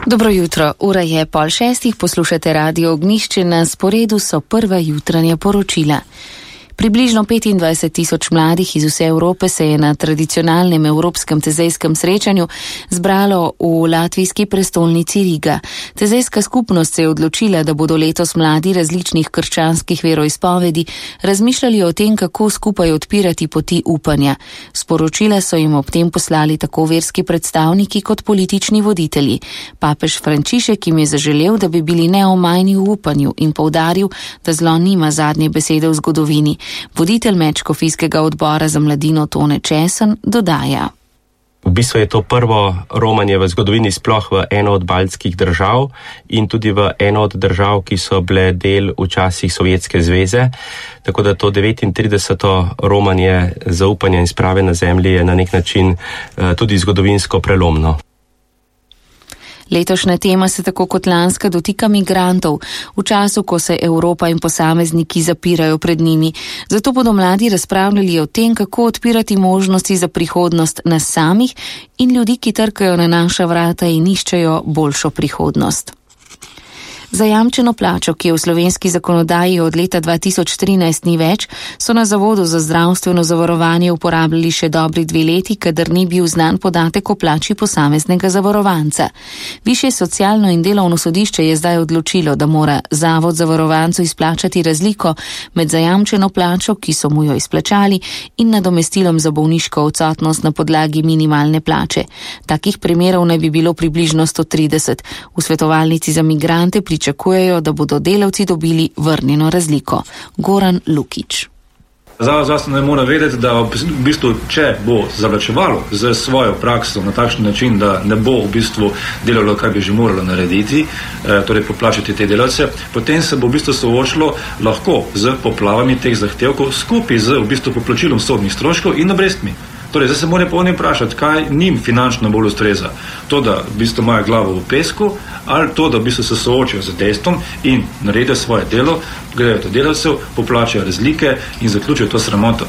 Dobro jutro, ura je 5:30, poslušate Radio Ognjišče, na sporedu so prva jutranja poročila. Približno 25,000 mladih iz vse Evrope se je na tradicionalnem evropskem tezejskem srečanju zbralo v latvijski prestolnici Riga. Tezejska skupnost se je odločila, da bodo letos mladi različnih krščanskih veroizpovedi razmišljali o tem, kako skupaj odpirati poti upanja. Sporočila so jim ob tem poslali tako verski predstavniki kot politični voditelji. Papež Frančišek jim je zaželel, da bi bili neomajni v upanju in poudaril, da zlo nima zadnje besede v zgodovini. Voditelj Medškofijskega odbora za mladino Tone Česen dodaja. V bistvu je to prvo romanje v zgodovini sploh v eno od baltskih držav in tudi v eno od držav, ki so bile del včasih Sovjetske zveze. Tako da to 39. romanje zaupanja in sprave na zemlji je na nek način tudi zgodovinsko prelomno. Letošnja tema se tako kot lanska dotika migrantov, v času, ko se Evropa in posamezniki zapirajo pred njimi. Zato bodo mladi razpravljali o tem, kako odpirati možnosti za prihodnost nas samih in ljudi, ki trkajo na naša vrata in iščejo boljšo prihodnost. Zajamčeno plačo, ki je v slovenski zakonodaji od leta 2013 ni več, so na Zavodu za zdravstveno zavarovanje uporabljali še dobri 2 leti, kadar ni bil znan podatek o plači posameznega zavarovanca. Višje socialno in delovno sodišče je zdaj odločilo, da mora Zavod zavarovancu izplačati razliko med zajamčeno plačo, ki so mu jo izplačali, in nadomestilom za bolniško odsotnost na podlagi minimalne plače. Takih primerov naj bi bilo približno 130. V svetovalnici za migrante pričakujejo, da bodo delavci dobili vrnjeno razliko. Goran Lukič. Zavod zdravstveno mora vedeti, da v bistvu, če bo zavlačevalo z svojo prakso na takšen način, da ne bo v bistvu delalo, kar bi že moralo narediti, torej poplačati te delavce, potem se bo v bistvu soočilo lahko z poplavami teh zahtevkov skupaj z v bistvu poplačilom sodnih stroškov in obrestmi. Torej, zdaj se morajo pa oni vprašati, kaj njim finančno bolj ustreza. To, da v bistvu imajo glavo v pesku, ali to, da v bistvu se soočijo z dejstvom in naredijo svoje delo, gledajo to delavcev, poplačajo razlike in zaključijo to sramoto.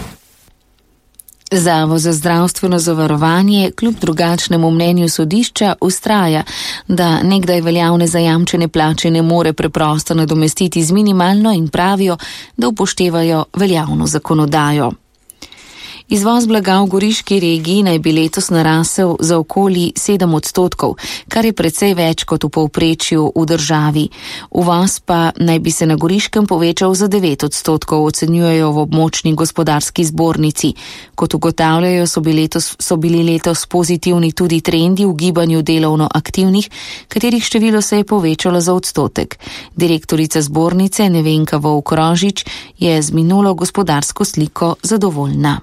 Zavod za zdravstveno zavarovanje kljub drugačnemu mnenju sodišča ustraja, da nekdaj veljavne zajamčene plače ne more preprosto nadomestiti z minimalno in pravijo, da upoštevajo veljavno zakonodajo. Izvoz blaga v goriški regiji naj bi letos narasel za okoli 7%, kar je precej več kot v povprečju v državi. Uvoz pa naj bi se na Goriškem povečal za 9%, ocenjujejo v območni gospodarski zbornici. Kot ugotavljajo, so bili letos pozitivni tudi trendi v gibanju delovno aktivnih, katerih število se je povečalo za 1%. Direktorica zbornice Nevenka Vovk-Rožič je z minulo gospodarsko sliko zadovoljna.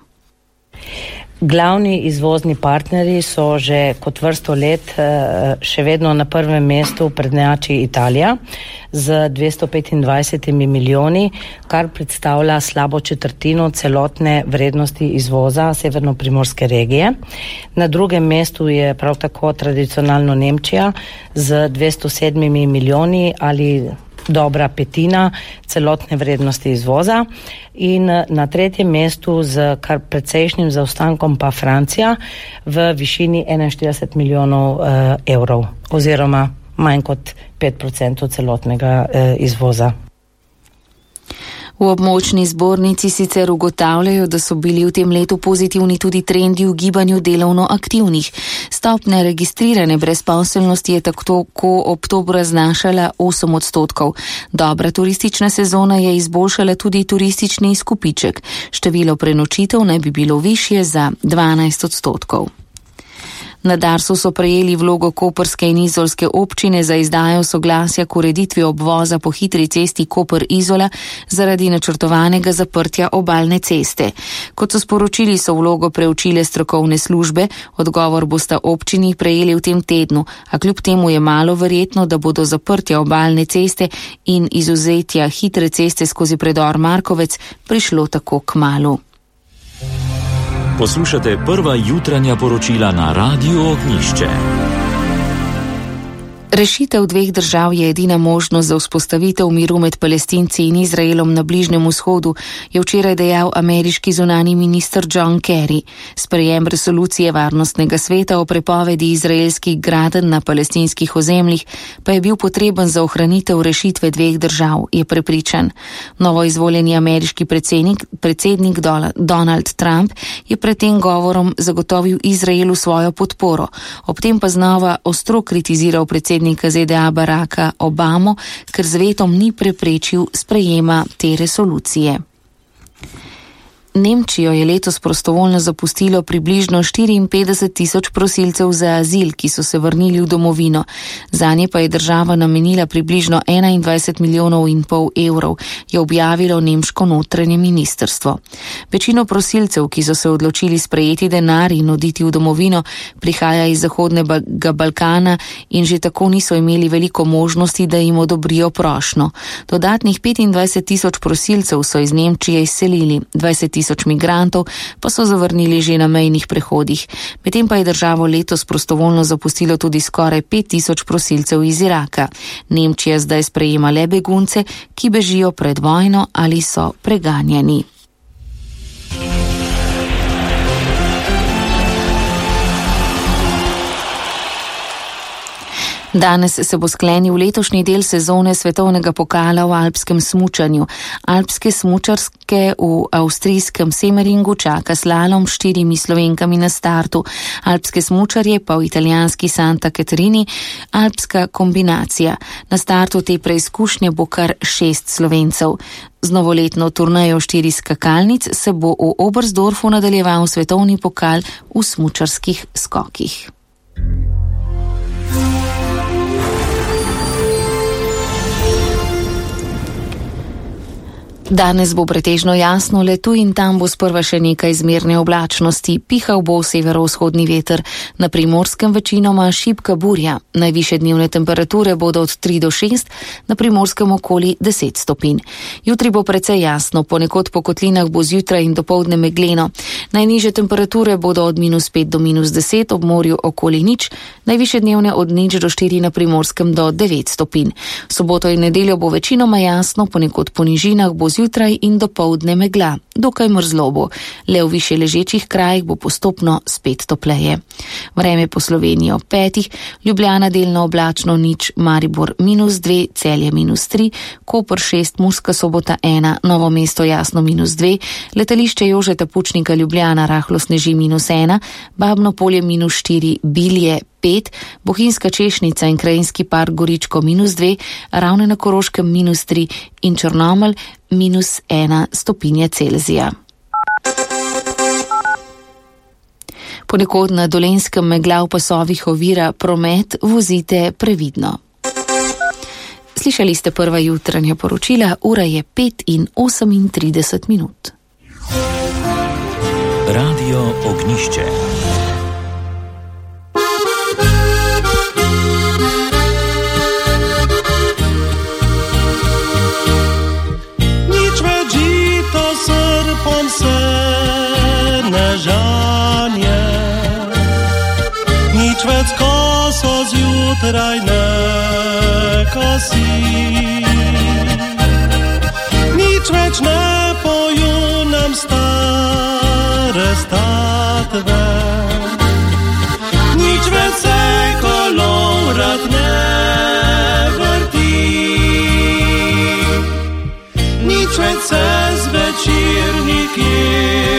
Glavni izvozni partnerji so že kot vrsto let še vedno na prvem mestu prednjači Italija z 225 milijoni, kar predstavlja slabo četrtino celotne vrednosti izvoza severnoprimorske regije. Na drugem mestu je prav tako tradicionalno Nemčija z 207 milijoni ali dobra petina celotne vrednosti izvoza in na tretjem mestu z kar precejšnjim zaostankom pa Francija v višini 41 milijonov evrov oziroma manj kot 5% celotnega izvoza. V območni zbornici sicer ugotavljajo, da so bili v tem letu pozitivni tudi trendi v gibanju delovno aktivnih. Stopnja registrirane brezposelnosti je tako oktobra znašala 8%. Dobra turistična sezona je izboljšala tudi turistični izkupiček. Število prenočitev naj bi bilo višje za 12%. Na Darsu so prejeli vlogo koprske in izolske občine za izdajo soglasja k ureditvi obvoza po hitri cesti Koper-Izola zaradi načrtovanega zaprtja obalne ceste. Kot so sporočili, so vlogo preučile strokovne službe, odgovor bosta občini prejeli v tem tednu, a kljub temu je malo verjetno, da bodo zaprtja obalne ceste in izuzetja hitre ceste skozi predor Markovec prišlo tako kmalu. Poslušate prva jutranja poročila na Radiu Ognjišče. Rešitev dveh držav je edina možnost za vzpostavitev miru med Palestinci in Izraelom na Bližnjem vzhodu, je včeraj dejal ameriški zunanji minister John Kerry. Sprejem resolucije Varnostnega sveta o prepovedi izraelskih gradenj na palestinskih ozemljih pa je bil potreben za ohranitev rešitve dveh držav, je prepričan. Novo izvoljeni ameriški predsednik Donald Trump je pred tem govorom zagotovil Izraelu svojo podporo, ob tem pa znova ostro kritiziral predsednika ZDA Baracka Obamo, ker z vetom ni preprečil sprejema te resolucije. Nemčijo je letos prostovoljno zapustilo približno 54,000 prosilcev za azil, ki so se vrnili v domovino. Zanje pa je država namenila približno 21,5 milijonov evrov, je objavilo nemško notranje ministrstvo. Večino prosilcev, ki so se odločili sprejeti denar in oditi v domovino, prihaja iz Zahodnega Balkana in že tako niso imeli veliko možnosti, da jim odobrijo prošnjo. Dodatnih 25,000 prosilcev so iz Nemčije izselili, 20,000 migrantov pa so zavrnili že na mejnih prehodih. Medtem pa je državo letos prostovoljno zapustilo tudi skoraj 5,000 prosilcev iz Iraka. Nemčija zdaj sprejema le begunce, ki bežijo pred vojno ali so preganjani. Danes se bo sklenil letošnji del sezone svetovnega pokala v alpskem smučanju. Alpske smučarske v avstrijskem Semeringu čaka slalom s 4 Slovenkami na startu. Alpske smučarje pa v italijanski Santa Caterini alpska kombinacija. Na startu te preizkušnje bo kar 6 Slovencev. Z novoletno turnejo 4 skakalnic se bo v Oberstdorfu nadaljeval svetovni pokal v smučarskih skokih. Danes bo pretežno jasno, le tu in tam bo sprva še nekaj zmerne oblačnosti, pihal bo severovzhodni veter, na Primorskem večinoma šibka burja. Najvišje dnevne temperature bodo od 3 do 6, na Primorskem okoli 10 stopinj. Jutri bo precej jasno, ponekod po kotlinah bo zjutraj in dopoldne megleno. Najnižje temperature bodo od -5 do -10, ob morju okoli 0, najvišje dnevne od 0 do 4 na Primorskem do 9 stopinj. V soboto in nedeljo bo večinoma jasno, ponekod po nižinah bo zjutraj in dopoldne megla, dokaj mrzlo bo. Le v više ležečih krajih bo postopno spet topleje. Vreme po Sloveniji ob 5, Ljubljana delno oblačno 0, Maribor -2, Celje -3, Koper 6, Murska Sobota 1, Novo mesto jasno -2, letališče Jožeta Pučnika Ljubljana rahlo sneži -1, Babno Polje -4, Bilje 5, Bohinjska Češnica in Krajinski park Goričko -2, Ravne na Koroškem -3 in Črnomelj -1 stopinje Celzija. Ponekod na Dolenjskem megla v pasovih ovira promet, vozite previdno. Slišali ste prva jutranja poročila, ura je 5:38. Radio Ognišče. Žanje, nič več koso zjutraj ne kosi, nič več ne poju nam stare statve, nič več se kolo rad ne vrti, nič več se zvečerniki